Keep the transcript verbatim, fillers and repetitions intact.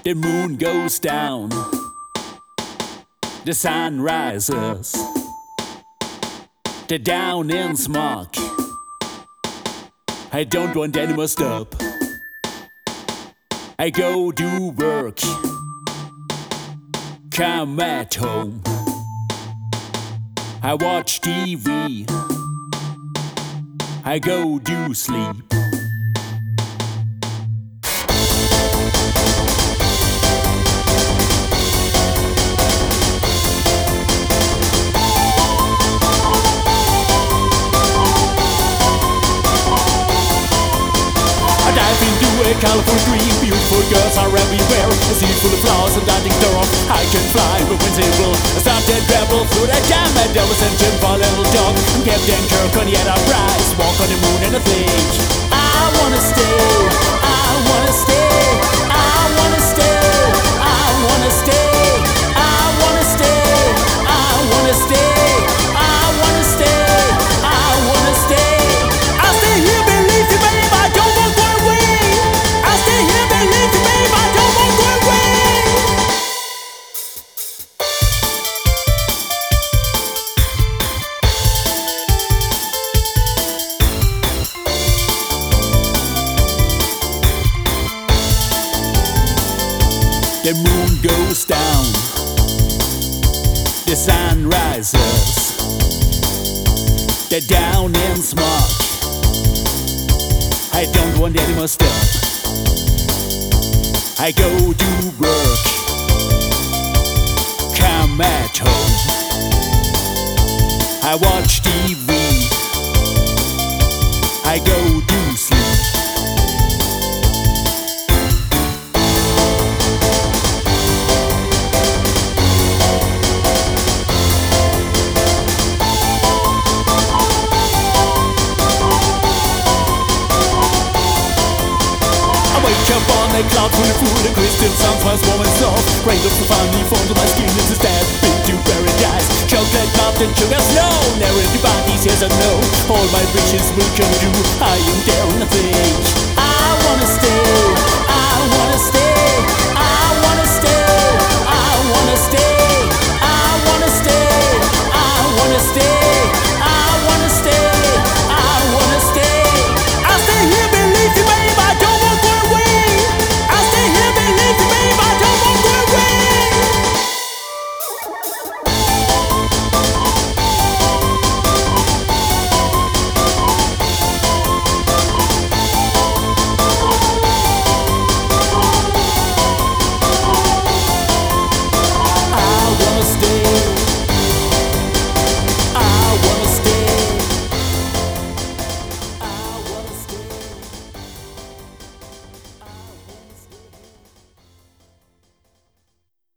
The moon goes down, the sun rises, the down in smoke. I don't want any more stop. I go do work, come at home. I watch T V, I go do sleep. A colorful dream, beautiful girls are everywhere. A sea full of flowers and I think they're off. I can fly, but when they will I start to travel through the jam. And there was a gym for a little dog. I'm Captain Kirk on the Enterprise. Walk on the moon and I think I wanna stay, I wanna stay, I wanna stay, I wanna stay, I wanna stay, I wanna stay, I wanna stay, I wanna stay. I'll stay here, believe you, babe, I don't want to go away. Stay here, believe you, babe, I don't want to go away. The moon goes down, the sun rises, the down in smoke. I don't want any more stuff. I go to work, come at home. I watch T V, I go to sleep. Jump on a cloud full of food and Christian songs, warm and soft. Raindrops so finely fall to my skin, it's a step into paradise. Chocolate cup and sugar snow, never everybody says I know. All my wishes will come true, I am there and I think I wanna stay, I wanna stay.